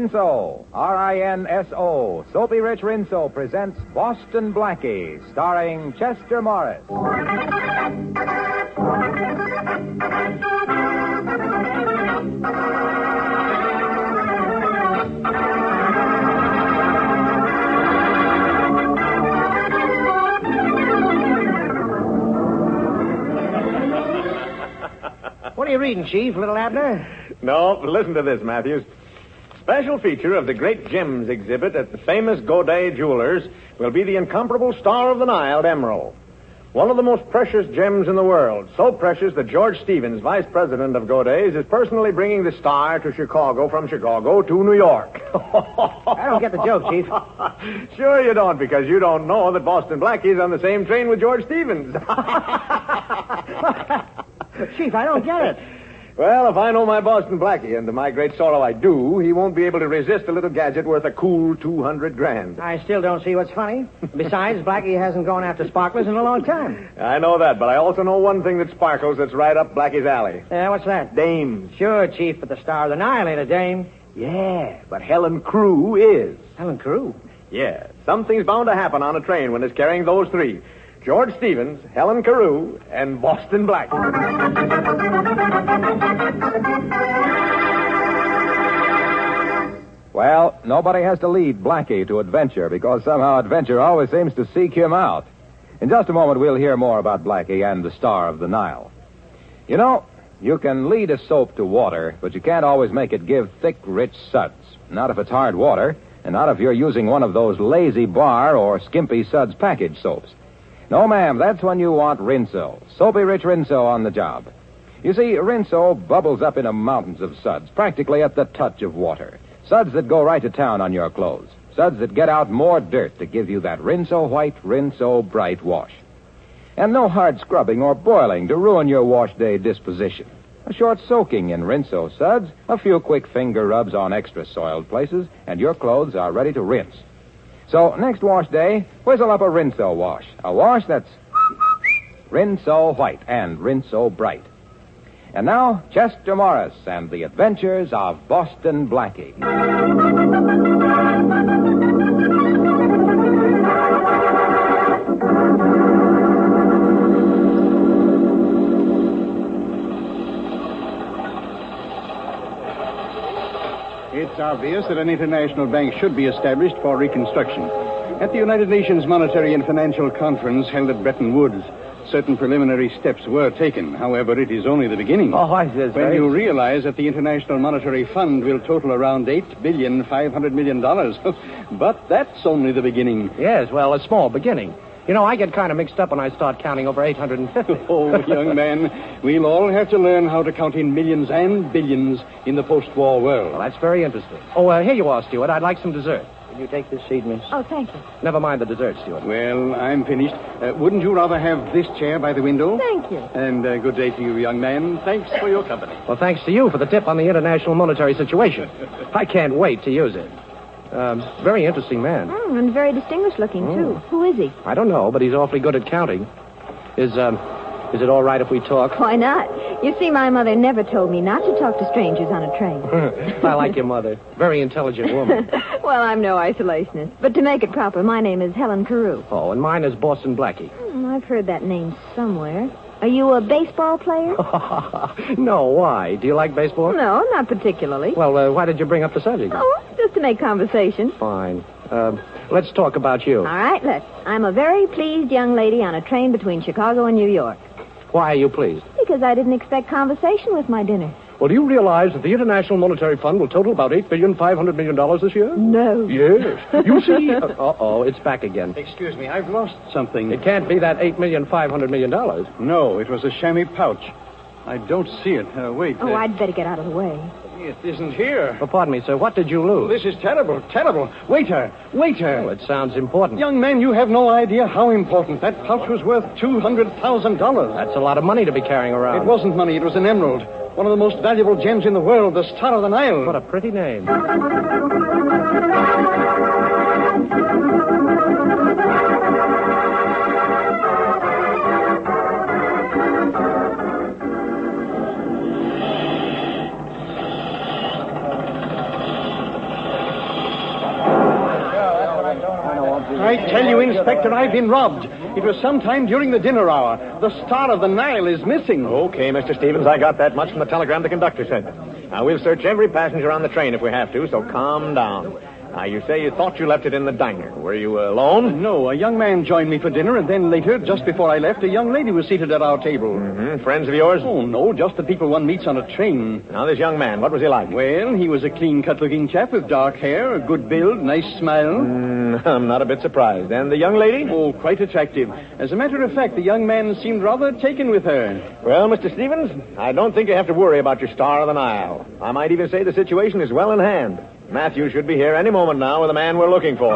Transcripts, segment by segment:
Rinso, R-I-N-S-O, Soapy Rich Rinso presents Boston Blackie, starring Chester Morris. What are you reading, Chief? Little Abner? No, but listen to this, Matthews. Special feature of the Great Gems exhibit at the famous Godet Jewelers will be the incomparable Star of the Nile emerald. One of the most precious gems in the world. So precious that George Stevens, vice president of Godet's, is personally bringing the star to Chicago from Chicago to New York. I don't get the joke, Chief. Sure you don't, because you don't know that Boston Blackie's on the same train with George Stevens. But, Chief, I don't get it. Well, if I know my Boston Blackie, and to my great sorrow I do, he won't be able to resist a little gadget worth a cool $200,000. I still don't see what's funny. Besides, Blackie hasn't gone after sparklers in a long time. I know that, but I also know one thing that sparkles that's right up Blackie's alley. What's that? Dames. Sure, Chief, but the Star of the Nile ain't a dame. Yeah, but Helen Crew is. Helen Crew? Yeah, something's bound to happen on a train when it's carrying those three. George Stevens, Helen Carew, and Boston Blackie. Well, nobody has to lead Blackie to adventure because somehow adventure always seems to seek him out. In just a moment, we'll hear more about Blackie and the Star of the Nile. You know, you can lead a soap to water, but you can't always make it give thick, rich suds. Not if it's hard water, and not if you're using one of those Lazy Bar or Skimpy Suds package soaps. No, ma'am, that's when you want Rinso. Soapy Rich Rinso on the job. You see, Rinso bubbles up into mountains of suds, practically at the touch of water. Suds that go right to town on your clothes. Suds that get out more dirt to give you that Rinso white, Rinso bright wash. And no hard scrubbing or boiling to ruin your wash day disposition. A short soaking in Rinso suds, a few quick finger rubs on extra soiled places, and your clothes are ready to rinse. So, next wash day, whistle up a Rinso wash. A wash that's Rinso white and Rinso bright. And now, Chester Morris and the Adventures of Boston Blackie. It's obvious that an international bank should be established for reconstruction. At the United Nations Monetary and Financial Conference held at Bretton Woods, certain preliminary steps were taken. However, it is only the beginning. When you realize that the International Monetary Fund will total around $8.5 billion. But that's only the beginning. Yes, well, a small beginning. You know, I get kind of mixed up when I start counting over 850. Oh, young man, we'll all have to learn how to count in millions and billions in the post-war world. Well, that's very interesting. Oh, here you are, Stuart. I'd like some dessert. Will you take this seat, miss? Oh, thank you. Never mind the dessert, Stuart. Well, I'm finished. Wouldn't you rather have this chair by the window? Thank you. And good day to you, young man. Thanks for your company. Well, thanks to you for the tip on the international monetary situation. I can't wait to use it. Very interesting man. And very distinguished looking, too. Who is he? I don't know, but he's awfully good at counting. Is it all right if we talk? Why not? You see, my mother never told me not to talk to strangers on a train. I like your mother. Very intelligent woman. Well, I'm no isolationist. But to make it proper, my name is Helen Carew. Oh, and mine is Boston Blackie. I've heard that name somewhere. Are you a baseball player? No, why? Do you like baseball? No, not particularly. Well, why did you bring up the subject? Oh, just to make conversation. Fine. Let's talk about you. All right, let's. I'm a very pleased young lady on a train between Chicago and New York. Why are you pleased? Because I didn't expect conversation with my dinner. Well, do you realize that the International Monetary Fund will total about $8.5 billion this year? No. Yes. You see... Uh-oh, it's back again. Excuse me, I've lost something. It can't be that $8.5 billion. No, it was a chamois pouch. I don't see it. Wait. Oh, I'd better get out of the way. It isn't here. Well, pardon me, sir. What did you lose? This is terrible, terrible. Waiter. Well, it sounds important. Young man, you have no idea how important. That pouch was worth $200,000. That's a lot of money to be carrying around. It wasn't money. It was an emerald. One of the most valuable gems in the world, the Star of the Nile. What a pretty name. Inspector, I've been robbed. It was sometime during the dinner hour. The Star of the Nile is missing. Okay, Mr. Stevens, I got that much from the telegram the conductor sent. Now, we'll search every passenger on the train if we have to, so calm down. Now, you say you thought you left it in the diner. Were you alone? No, a young man joined me for dinner, and then later, just before I left, a young lady was seated at our table. Mm-hmm. Friends of yours? Oh, no, just the people one meets on a train. Now, this young man, what was he like? Well, he was a clean-cut-looking chap with dark hair, a good build, nice smile. I'm not a bit surprised. And the young lady? Oh, quite attractive. As a matter of fact, the young man seemed rather taken with her. Well, Mr. Stevens, I don't think you have to worry about your Star of the Nile. I might even say the situation is well in hand. Matthew should be here any moment now with the man we're looking for.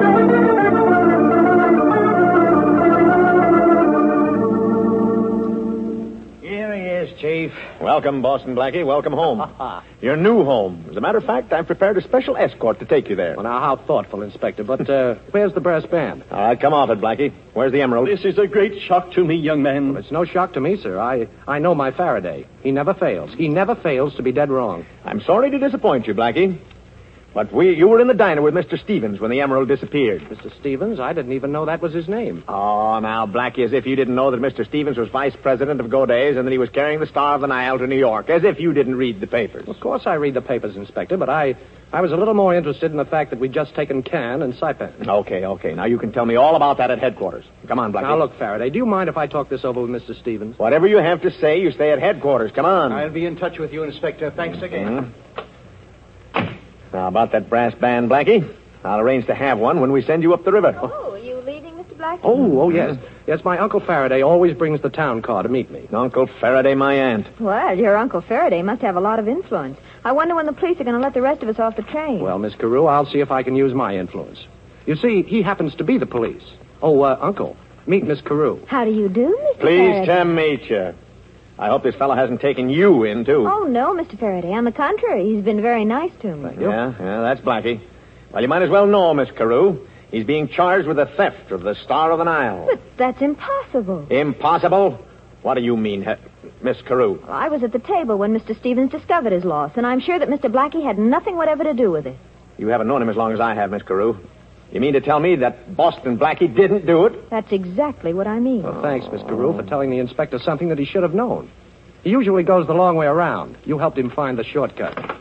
Here he is, Chief. Welcome, Boston Blackie. Welcome home. Your new home. As a matter of fact, I've prepared a special escort to take you there. Well, now, how thoughtful, Inspector. But where's the brass band? All right, come off it, Blackie. Where's the emerald? This is a great shock to me, young man. It's no shock to me, sir. I know my Faraday. He never fails. He never fails to be dead wrong. I'm sorry to disappoint you, Blackie. But you were in the diner with Mr. Stevens when the emerald disappeared. Mr. Stevens? I didn't even know that was his name. Oh, now, Blackie, as if you didn't know that Mr. Stevens was vice president of Goday's and that he was carrying the Star of the Nile to New York. As if you didn't read the papers. Of course I read the papers, Inspector, but I was a little more interested in the fact that we'd just taken Cannes and Saipan. Okay. Now, you can tell me all about that at headquarters. Come on, Blackie. Now, look, Faraday, do you mind if I talk this over with Mr. Stevens? Whatever you have to say, you stay at headquarters. Come on. I'll be in touch with you, Inspector. Thanks again. Now, about that brass band, Blackie, I'll arrange to have one when we send you up the river. Oh, are you leaving, Mr. Blackie? Oh, yes. Yes, my Uncle Faraday always brings the town car to meet me. Uncle Faraday, my aunt. Well, your Uncle Faraday must have a lot of influence. I wonder when the police are going to let the rest of us off the train. Well, Miss Carew, I'll see if I can use my influence. You see, he happens to be the police. Oh, Uncle, meet Miss Carew. How do you do, Mr. Pleased Faraday? to meet you. I hope this fellow hasn't taken you in, too. Oh, no, Mr. Faraday. On the contrary, he's been very nice to me. Thank you. Yeah, that's Blackie. Well, you might as well know, Miss Carew. He's being charged with the theft of the Star of the Nile. But that's impossible. Impossible? What do you mean, Miss Carew? Well, I was at the table when Mr. Stevens discovered his loss, and I'm sure that Mr. Blackie had nothing whatever to do with it. You haven't known him as long as I have, Miss Carew. You mean to tell me that Boston Blackie didn't do it? That's exactly what I mean. Well, thanks, Miss Carew, for telling the inspector something that he should have known. He usually goes the long way around. You helped him find the shortcut.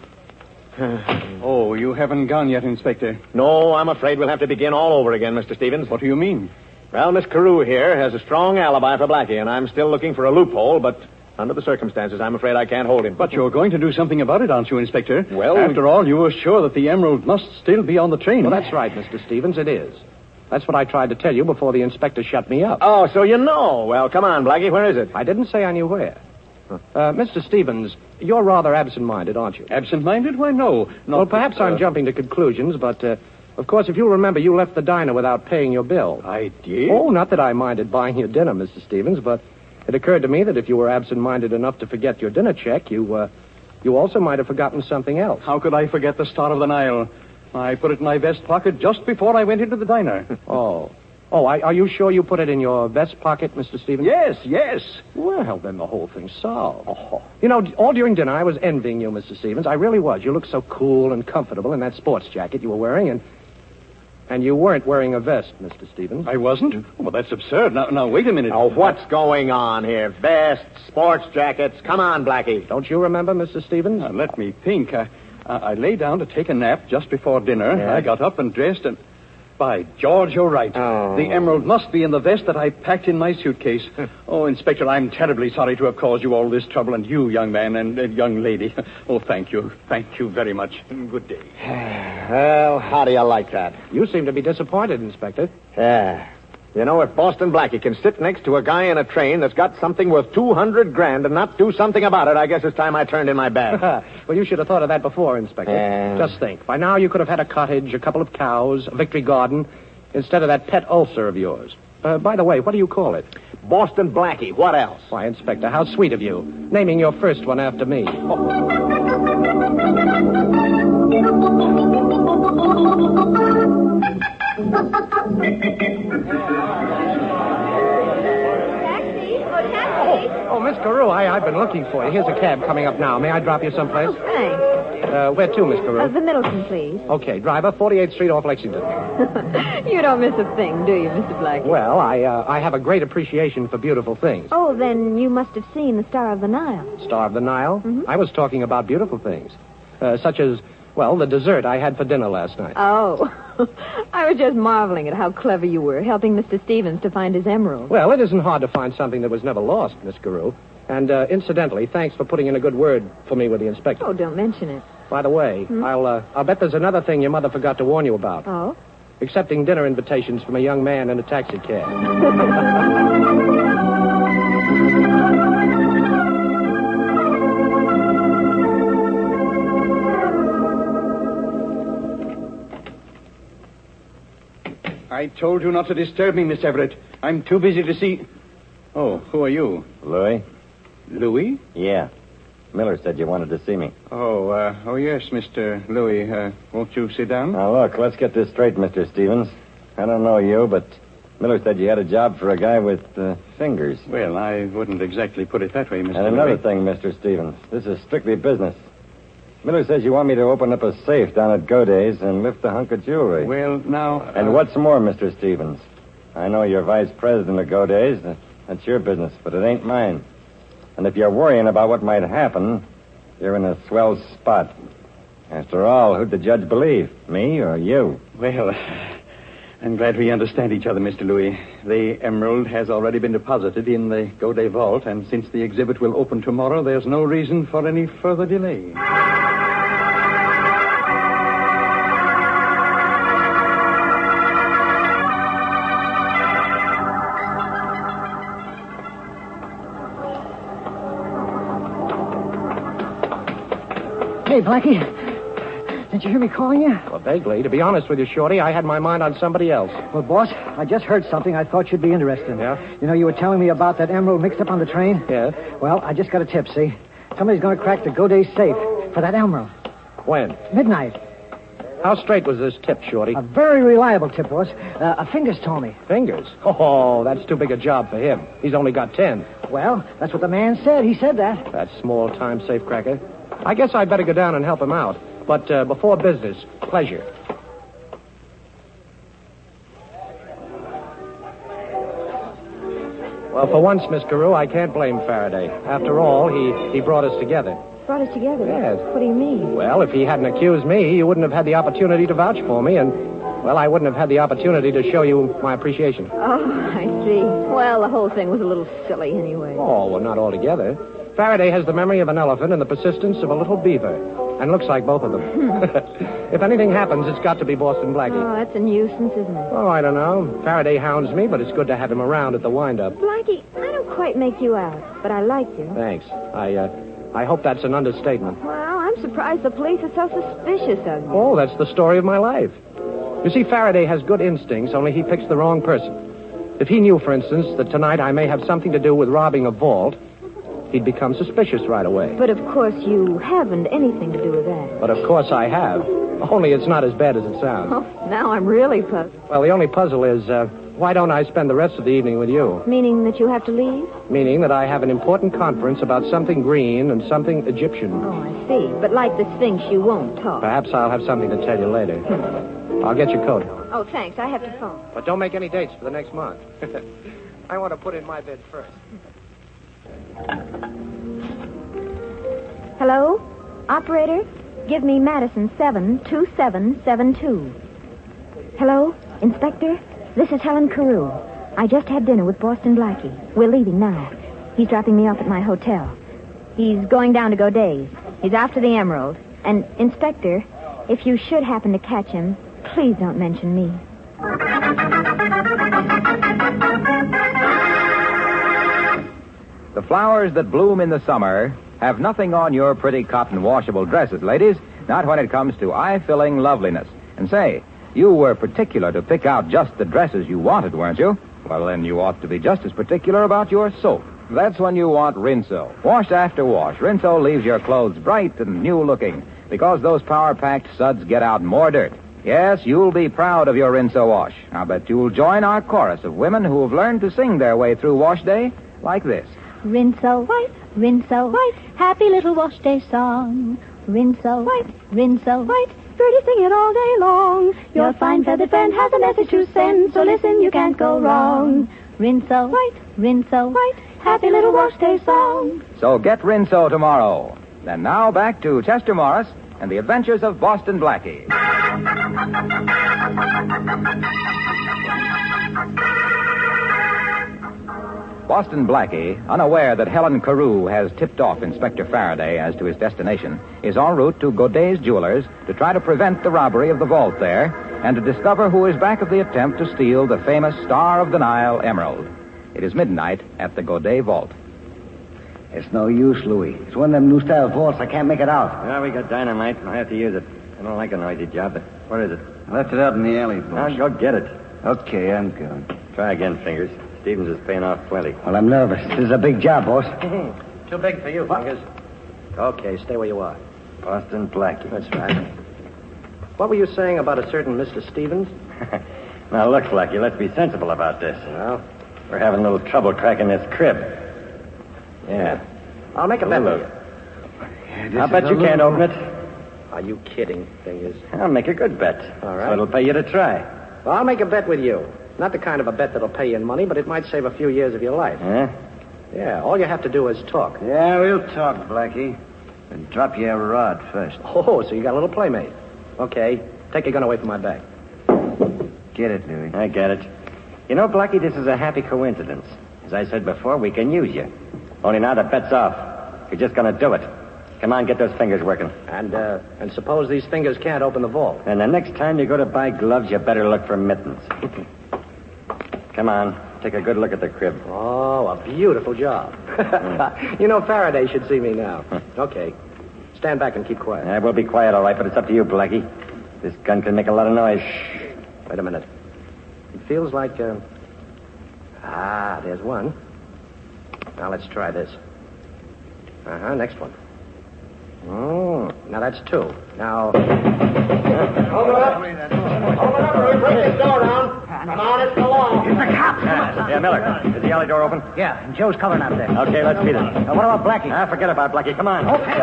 Oh, you haven't gone yet, Inspector. No, I'm afraid we'll have to begin all over again, Mr. Stevens. What do you mean? Well, Miss Carew here has a strong alibi for Blackie, and I'm still looking for a loophole, but under the circumstances, I'm afraid I can't hold him. But you're going to do something about it, aren't you, Inspector? Well, after all, you were sure that the emerald must still be on the train. Well, that's right, Mr. Stevens, it is. That's what I tried to tell you before the inspector shut me up. Oh, so you know. Well, come on, Blackie, where is it? I didn't say I knew where. Mr. Stevens, you're rather absent-minded, aren't you? Absent-minded? Why, no. Well, perhaps I'm jumping to conclusions, but, of course, if you remember, you left the diner without paying your bill. I did? Oh, not that I minded buying your dinner, Mr. Stevens, but it occurred to me that if you were absent-minded enough to forget your dinner check, you also might have forgotten something else. How could I forget the Star of the Nile? I put it in my vest pocket just before I went into the diner. Are you sure you put it in your vest pocket, Mr. Stevens? Yes. Well, then the whole thing's solved. Oh. You know, all during dinner, I was envying you, Mr. Stevens. I really was. You looked so cool and comfortable in that sports jacket you were wearing, and you weren't wearing a vest, Mr. Stevens. I wasn't? Oh, well, that's absurd. Now, wait a minute. Oh, what's going on here? Vests, sports jackets. Come on, Blackie. Don't you remember, Mr. Stevens? Now, let me think. I lay down to take a nap just before dinner. Yeah. I got up and dressed and... By George, you're right. Oh. The emerald must be in the vest that I packed in my suitcase. Oh, Inspector, I'm terribly sorry to have caused you all this trouble, and you, young man, and young lady. Oh, thank you. Thank you very much. Good day. Well, how do you like that? You seem to be disappointed, Inspector. Yeah. You know, if Boston Blackie can sit next to a guy in a train that's got something worth $200,000 and not do something about it, I guess it's time I turned in my bag. Well, you should have thought of that before, Inspector. Just think. By now, you could have had a cottage, a couple of cows, a victory garden, instead of that pet ulcer of yours. By the way, what do you call it? Boston Blackie. What else? Why, Inspector, how sweet of you. Naming your first one after me. Oh, Miss Carew, I've been looking for you. Here's a cab coming up now. May I drop you someplace? Thanks. Where to, Miss Carew? The Middleton, please. Okay, driver, 48th Street off Lexington. You don't miss a thing, do you, Mr. Blackie? Well, I have a great appreciation for beautiful things. Oh, then you must have seen the Star of the Nile. Star of the Nile? Mm-hmm. I was talking about beautiful things. Such as, well, the dessert I had for dinner last night. Oh. I was just marveling at how clever you were, helping Mr. Stevens to find his emerald. Well, it isn't hard to find something that was never lost, Miss Carew. And, incidentally, thanks for putting in a good word for me with the inspector. Oh, don't mention it. By the way, I'll bet there's another thing your mother forgot to warn you about. Oh? Accepting dinner invitations from a young man in a taxi cab. I told you not to disturb me, Miss Everett. I'm too busy to see... Oh, who are you? Louis? Louis? Yeah. Miller said you wanted to see me. Oh, yes, Mr. Louis. Won't you sit down? Now, look, let's get this straight, Mr. Stevens. I don't know you, but Miller said you had a job for a guy with fingers. Well, I wouldn't exactly put it that way, Mr. And another Louis. thing, Mr. Stevens. This is strictly business. Miller says you want me to open up a safe down at Goday's and lift a hunk of jewelry. Well, now... And what's more, Mr. Stevens, I know you're vice president of Goday's. That's your business, but it ain't mine. And if you're worrying about what might happen, you're in a swell spot. After all, who'd the judge believe, me or you? Well, I'm glad we understand each other, Mr. Louis. The emerald has already been deposited in the Goday vault, and since the exhibit will open tomorrow, there's no reason for any further delay. Hey, Blackie. Didn't you hear me calling you? Well, vaguely. To be honest with you, Shorty, I had my mind on somebody else. Well, boss, I just heard something I thought you'd be interested in. Yeah? You know, you were telling me about that emerald mixed up on the train? Yeah? Well, I just got a tip, see? Somebody's going to crack the Goday safe for that emerald. When? Midnight. How straight was this tip, Shorty? A very reliable tip, boss. A Fingers told me. Fingers? Oh, that's too big a job for him. He's only got 10. Well, that's what the man said. He said that. That small-time safecracker. I guess I'd better go down and help him out. But before business, pleasure. Well, for once, Miss Carew, I can't blame Faraday. After all, he brought us together. Brought us together? Yes. What do you mean? Well, if he hadn't accused me, you wouldn't have had the opportunity to vouch for me, and, well, I wouldn't have had the opportunity to show you my appreciation. Oh, I see. Well, the whole thing was a little silly anyway. Oh, well, not altogether. Faraday has the memory of an elephant and the persistence of a little beaver. And looks like both of them. If anything happens, it's got to be Boston Blackie. Oh, that's a nuisance, isn't it? Oh, I don't know. Faraday hounds me, but it's good to have him around at the wind-up. Blackie, I don't quite make you out, but I like you. Thanks. I hope that's an understatement. Well, I'm surprised the police are so suspicious of you. Oh, that's the story of my life. You see, Faraday has good instincts, only he picks the wrong person. If he knew, for instance, that tonight I may have something to do with robbing a vault, he'd become suspicious right away. But, of course, you haven't anything to do with that. But, of course, I have. Only it's not as bad as it sounds. Oh, now I'm really puzzled. Well, the only puzzle is, why don't I spend the rest of the evening with you? Meaning that you have to leave? Meaning that I have an important conference about something green and something Egyptian. Oh, I see. But like the Sphinx, you won't talk. Perhaps I'll have something to tell you later. I'll get your coat. Oh, thanks. I have to phone. But don't make any dates for the next month. I want to put in my bid first. Hello? Operator, give me Madison 72772. Hello? Inspector? This is Helen Carew. I just had dinner with Boston Blackie. We're leaving now. He's dropping me off at my hotel. He's going down to Goday's. He's after the emerald. And, Inspector, if you should happen to catch him, please don't mention me. The flowers that bloom in the summer have nothing on your pretty cotton washable dresses, ladies, not when it comes to eye-filling loveliness. And say, you were particular to pick out just the dresses you wanted, weren't you? Well, then you ought to be just as particular about your soap. That's when you want Rinso. Wash after wash, Rinso leaves your clothes bright and new-looking because those power-packed suds get out more dirt. Yes, you'll be proud of your Rinso wash. I'll bet you'll join our chorus of women who have learned to sing their way through wash day like this. Rinso white, Rinso white, happy little wash day song. Rinso white, Rinso white, birdie sing it all day long. Your fine feathered friend has a message to send, so listen, you can't go wrong. Rinso white, happy little wash day song. So get Rinso tomorrow. And now back to Chester Morris and the adventures of Boston Blackie. Boston Blackie, unaware that Helen Carew has tipped off Inspector Faraday as to his destination, is en route to Godet's Jewelers to try to prevent the robbery of the vault there and to discover who is back of the attempt to steal the famous Star of the Nile emerald. It is midnight at the Godet Vault. It's no use, Louis. It's one of them new style vaults. I can't make it out. Well, we got dynamite. I have to use it. I don't like a noisy job, but where is it? I left it out in the alley, boss. I'll go get it. Okay, I'm going. Try again, Fingers. Stevens is paying off plenty. Well, I'm nervous. This is a big job, boss. Too big for you, Fingers. Okay, stay where you are. Boston Blackie. That's right. What were you saying about a certain Mr. Stevens? Now, look, Blackie, let's be sensible about this. Well, We're having a little trouble cracking this crib. Yeah. I'll make a bet with you. I'll bet you can't open it. Are you kidding, Fingers? I'll make a good bet. All right. So it'll pay you to try. Well, I'll make a bet with you. Not the kind of a bet that'll pay you in money, but it might save a few years of your life. Huh? Yeah, all you have to do is talk. Yeah, we'll talk, Blackie. And drop you a rod first. Oh, so you got a little playmate. Okay, take your gun away from my back. Get it, Louis. I get it. You know, Blackie, this is a happy coincidence. As I said before, we can use you. Only now the bet's off. You're just going to do it. Come on, get those fingers working. And suppose these fingers can't open the vault. And the next time you go to buy gloves, you better look for mittens. Come on, take a good look at the crib. Oh, a beautiful job. You know, Faraday should see me now. Okay. Stand back and keep quiet. I will be quiet, all right, but it's up to you, Blackie. This gun can make a lot of noise. Wait a minute. It feels like, there's one. Now let's try this. Next one. Oh, now that's two. Now... Open up, Louis. Break this door down. Come on, it's the law. It's the cops. Yeah, Miller. Is the alley door open? Yeah, and Joe's covering up there. Okay, let's beat it. What about Blackie? Forget about Blackie. Come on. Okay.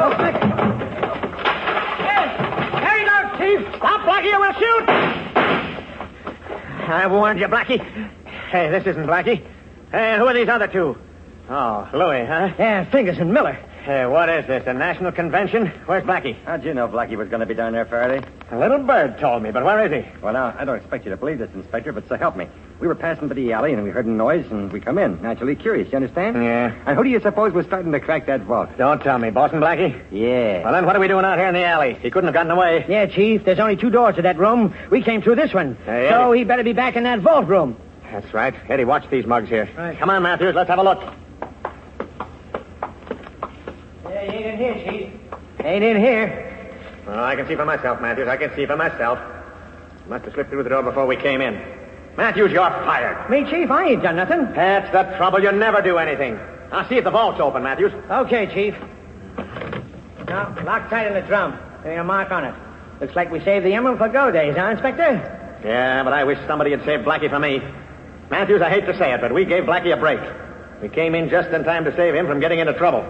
There you go, Chief. Stop, Blackie, or we'll shoot. I warned you, Blackie. Hey, this isn't Blackie. Hey, who are these other two? Oh, Louis, huh? Yeah, Fingers and Miller. Hey, what is this, a national convention? Where's Blackie? How'd you know Blackie was going to be down there, Faraday? A little bird told me, but where is he? Well, now, I don't expect you to believe this, Inspector, but so help me. We were passing by the alley, and we heard a noise, and we come in. Naturally curious, you understand? Yeah. And who do you suppose was starting to crack that vault? Don't tell me. Boston Blackie? Yeah. Well, then what are we doing out here in the alley? He couldn't have gotten away. Yeah, Chief, there's only two doors to that room. We came through this one. Hey, so Eddie. he better be back in that vault room. That's right. Eddie, watch these mugs here. Right. Come on, Matthews, let's have a look. Yeah, he ain't in here, Chief. Ain't in here. Well, I can see for myself, Matthews. I can see for myself. Must have slipped through the door before we came in. Matthews, you're fired. Me, Chief, I ain't done nothing. That's the trouble. You never do anything. Now, see if the vault's open, Matthews. Okay, Chief. Now, lock tight on the drum. There's a mark on it. Looks like we saved the emerald for go days, huh, Inspector? Yeah, but I wish somebody had saved Blackie for me. Matthews, I hate to say it, but we gave Blackie a break. We came in just in time to save him from getting into trouble.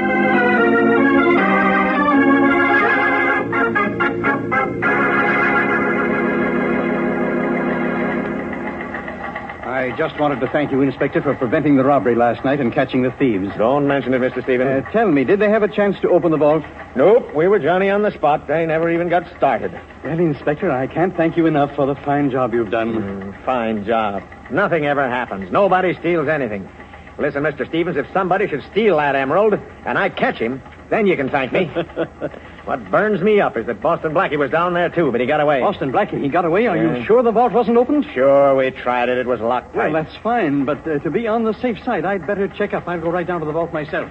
I just wanted to thank you, Inspector, for preventing the robbery last night and catching the thieves. Don't mention it, Mr. Stevens. Tell me, did they have a chance to open the vault? Nope, we were Johnny on the spot. They never even got started. Well, Inspector, I can't thank you enough for the fine job you've done. Fine job. Nothing ever happens. Nobody steals anything. Listen, Mr. Stevens, if somebody should steal that emerald and I catch him, then you can thank me. What burns me up is that Boston Blackie was down there, too, but he got away. Boston Blackie, he got away? Are you sure the vault wasn't opened? Sure, we tried it. It was locked tight. Well, that's fine, but to be on the safe side, I'd better check up. I'll go right down to the vault myself.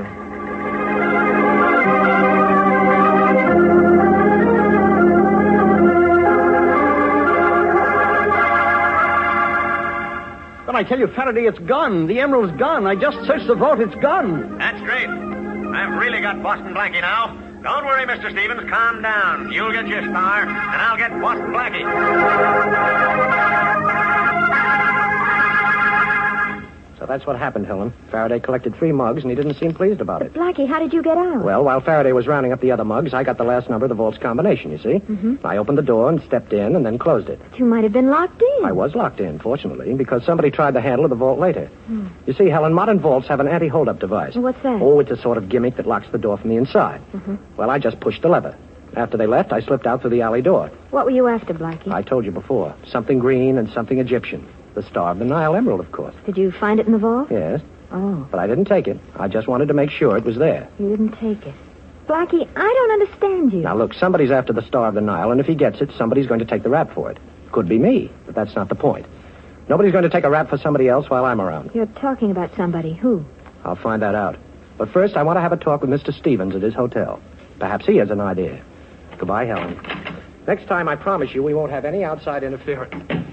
But I tell you, Faraday, it's gone. The emerald's gone. I just searched the vault. It's gone. That's great. I've really got Boston Blackie now. Don't worry, Mr. Stevens. Calm down. You'll get your star, and I'll get Boston Blackie. So that's what happened, Helen. Faraday collected 3 mugs, and he didn't seem pleased about it. Blackie, how did you get out? Well, while Faraday was rounding up the other mugs, I got the last number of the vault's combination, you see? Mm-hmm. I opened the door and stepped in and then closed it. You might have been locked in. I was locked in, fortunately, because somebody tried the handle of the vault later. You see, Helen, modern vaults have an anti-hold-up device. What's that? Oh, it's a sort of gimmick that locks the door from the inside. Mm-hmm. Well, I just pushed the lever. After they left, I slipped out through the alley door. What were you after, Blackie? I told you before. Something green and something Egyptian. The Star of the Nile emerald, of course. Did you find it in the vault? Yes. Oh. But I didn't take it. I just wanted to make sure it was there. You didn't take it. Blackie, I don't understand you. Now, look, somebody's after the Star of the Nile, and if he gets it, somebody's going to take the rap for it. Could be me, but that's not the point. Nobody's going to take a rap for somebody else while I'm around. You're talking about somebody. Who? I'll find that out. But first, I want to have a talk with Mr. Stevens at his hotel. Perhaps he has an idea. Goodbye, Helen. Next time, I promise you, we won't have any outside interference.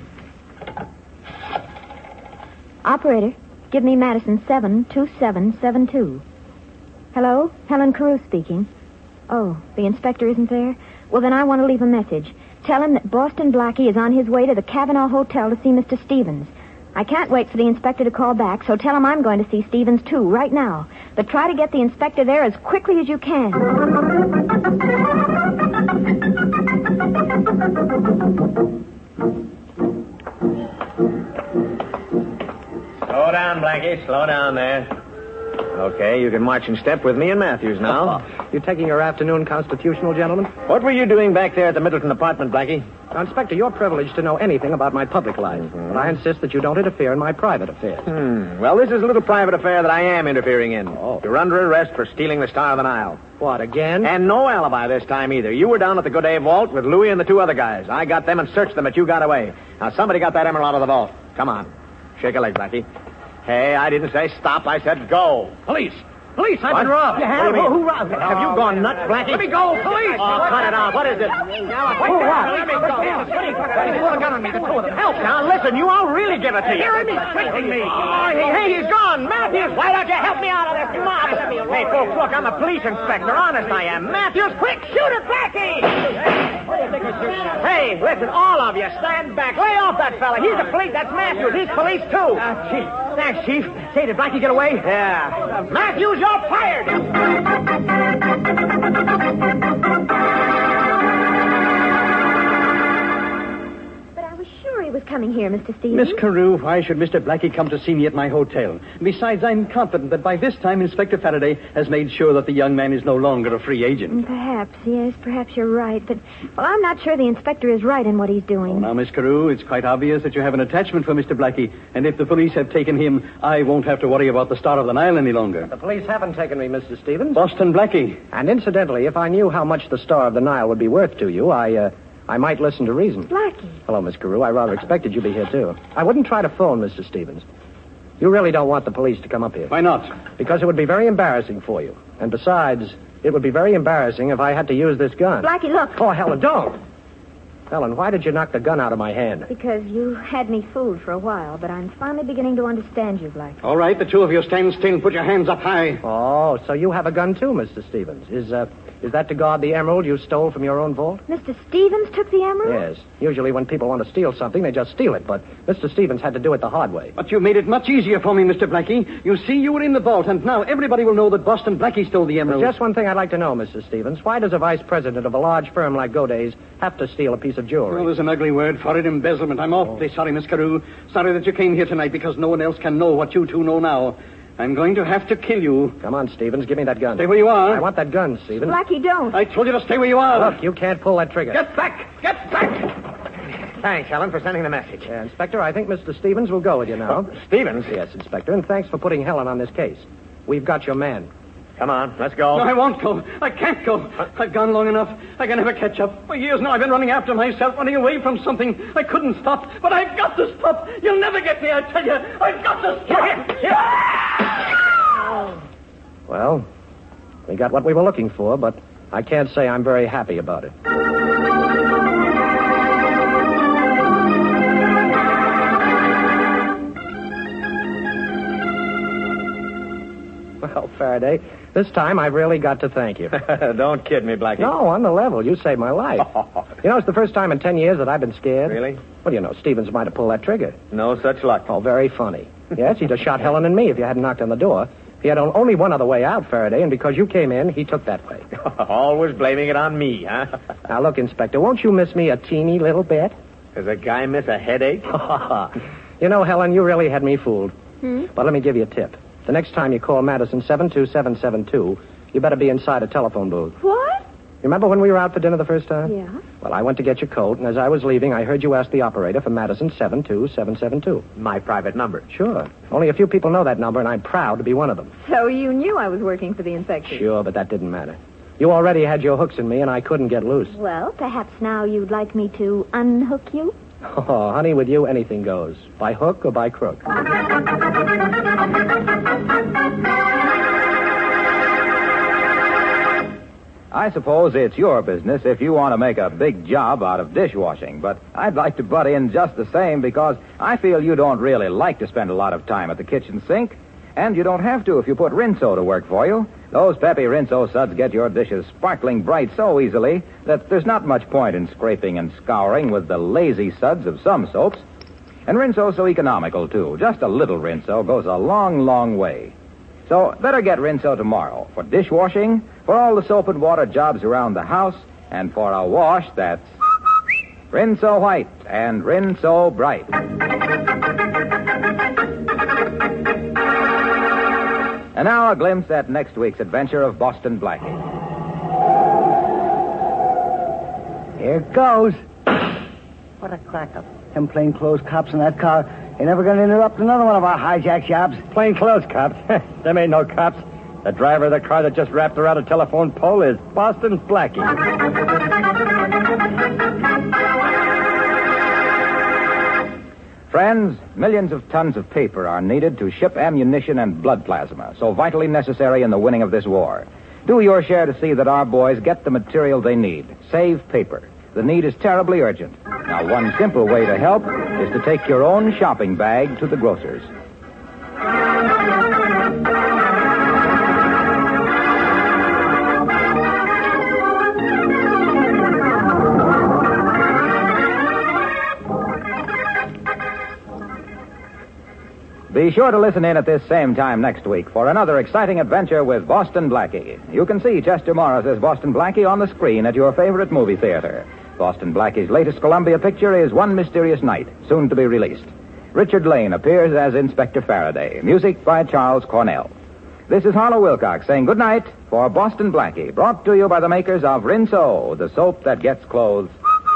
Operator, give me Madison 72772. Hello? Helen Carew speaking. Oh, the inspector isn't there? Well, then I want to leave a message. Tell him that Boston Blackie is on his way to the Cavanaugh Hotel to see Mr. Stevens. I can't wait for the inspector to call back, so tell him I'm going to see Stevens, too, right now. But try to get the inspector there as quickly as you can. Slow down, Blackie. Slow down there. Okay, you can march in step with me and Matthews now. You taking your afternoon constitutional, gentlemen? What were you doing back there at the Middleton apartment, Blackie? Now, Inspector, you're privileged to know anything about my public life. Mm-hmm. But I insist that you don't interfere in my private affairs. Well, this is a little private affair that I am interfering in. Oh. You're under arrest for stealing the Star of the Nile. What, again? And no alibi this time either. You were down at the Godet vault with Louis and the 2 other guys. I got them and searched them, but you got away. Now, somebody got that emerald out of the vault. Come on. Shake a leg, Blackie. Hey, I didn't say stop. I said go. Police! Police, I've been robbed. You have? Who robbed you? Have you gone nuts, Blackie? Let me go, police! Oh, cut it out. What is it? Let me go. They pulled a gun on me, the 2 of them. Help! Now, listen, you all really give it to you. Hearing me, threatening me. Oh, hey, he's gone. Matthews, why don't you help me out of this mob? Hey, folks, look, I'm a police inspector. Honest, I am. Matthews, quick, shoot it, Blackie! Hey, listen, all of you, stand back. Lay off that fella. He's the police. That's Matthews. He's police, too. Chief. Thanks, Chief. Say, did Blackie get away? Yeah. Matthews, you're fired. But I was sure he was coming here, Mr. Stevens. Miss Carew, why should Mr. Blackie come to see me at my hotel? Besides, I'm confident that by this time Inspector Faraday has made sure that the young man is no longer a free agent. Perhaps, yes, perhaps you're right. But, well, I'm not sure the inspector is right in what he's doing. Oh, now, Miss Carew, it's quite obvious that you have an attachment for Mr. Blackie, and if the police have taken him, I won't have to worry about the Star of the Nile any longer. The police haven't taken me, Mr. Stevens. Boston Blackie. And incidentally, if I knew how much the Star of the Nile would be worth to you, I might listen to reason. Blackie. Hello, Miss Carew. I rather expected you'd be here, too. I wouldn't try to phone Mr. Stevens. You really don't want the police to come up here. Why not? Because it would be very embarrassing for you. And besides, it would be very embarrassing if I had to use this gun. Blackie, look. Oh, Helen, don't. Helen, why did you knock the gun out of my hand? Because you had me fooled for a while, but I'm finally beginning to understand you, Blackie. All right, the 2 of you stand still and put your hands up high. Oh, so you have a gun, too, Mr. Stevens. Is that to guard the emerald you stole from your own vault? Mr. Stevens took the emerald? Yes. Usually when people want to steal something, they just steal it. But Mr. Stevens had to do it the hard way. But you made it much easier for me, Mr. Blackie. You see, you were in the vault, and now everybody will know that Boston Blackie stole the emerald. There's just one thing I'd like to know, Mr. Stevens. Why does a vice president of a large firm like Godey's have to steal a piece of jewelry? Well, there's an ugly word for it, embezzlement. I'm awfully sorry, Miss Carew. Sorry that you came here tonight because no one else can know what you 2 know now. I'm going to have to kill you. Come on, Stevens. Give me that gun. Stay where you are. I want that gun, Stevens. Blackie, don't. I told you to stay where you are. Look, you can't pull that trigger. Get back! Get back! Thanks, Helen, for sending the message. Inspector, I think Mr. Stevens will go with you now. Stevens? Yes, Inspector, and thanks for putting Helen on this case. We've got your man. Come on, let's go. No, I won't go. I can't go. I've gone long enough. I can never catch up. For years now, I've been running after myself, running away from something. I couldn't stop, but I've got to stop. You'll never get me, I tell you. I've got to stop. Well, we got what we were looking for, but I can't say I'm very happy about it. Well, Faraday, this time I've really got to thank you. Don't kid me, Blackie. No, on the level. You saved my life. You know, it's the first time in 10 years that I've been scared. Really? Well, you know, Stevens might have pulled that trigger. No such luck. Oh, very funny. Yes, he'd have shot Helen and me if you hadn't knocked on the door. He had only one other way out, Faraday, and because you came in, he took that way. Always blaming it on me, huh? Now, look, Inspector, won't you miss me a teeny little bit? Does a guy miss a headache? You know, Helen, you really had me fooled. But let me give you a tip. The next time you call Madison 72772, you better be inside a telephone booth. What? Remember when we were out for dinner the first time? Yeah. Well, I went to get your coat, and as I was leaving, I heard you ask the operator for Madison 72772. My private number. Sure. Only a few people know that number, and I'm proud to be one of them. So you knew I was working for the inspector? Sure, but that didn't matter. You already had your hooks in me, and I couldn't get loose. Well, perhaps now you'd like me to unhook you? Oh, honey, with you, anything goes. By hook or by crook. I suppose it's your business if you want to make a big job out of dishwashing, but I'd like to butt in just the same because I feel you don't really like to spend a lot of time at the kitchen sink, and you don't have to if you put Rinso to work for you. Those peppy Rinso suds get your dishes sparkling bright so easily that there's not much point in scraping and scouring with the lazy suds of some soaps. And Rinso's so economical, too. Just a little Rinso goes a long, long way. So better get Rinso tomorrow for dishwashing, for all the soap and water jobs around the house, and for a wash that's Rinso White and Rinso Bright. And now a glimpse at next week's adventure of Boston Blackie. Here it goes. What a crack-up. Them plainclothes cops in that car ain't never going to interrupt another one of our hijack jobs. Plainclothes cops? Them ain't no cops. The driver of the car that just wrapped around a telephone pole is Boston Blackie. Friends, millions of tons of paper are needed to ship ammunition and blood plasma, so vitally necessary in the winning of this war. Do your share to see that our boys get the material they need. Save paper. The need is terribly urgent. Now, one simple way to help is to take your own shopping bag to the grocer's. Be sure to listen in at this same time next week for another exciting adventure with Boston Blackie. You can see Chester Morris as Boston Blackie on the screen at your favorite movie theater. Boston Blackie's latest Columbia picture is One Mysterious Night, soon to be released. Richard Lane appears as Inspector Faraday. Music by Charles Cornell. This is Harlow Wilcox saying good night for Boston Blackie, brought to you by the makers of Rinso, the soap that gets clothes.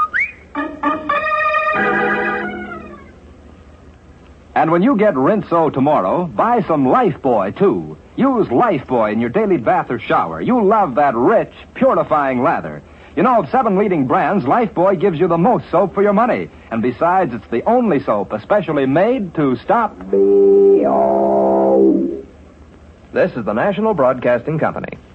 And when you get Rinso tomorrow, buy some Lifebuoy, too. Use Lifebuoy in your daily bath or shower. You'll love that rich, purifying lather. You know, of 7 leading brands, Lifebuoy gives you the most soap for your money. And besides, it's the only soap especially made to stop B.O. This is the National Broadcasting Company.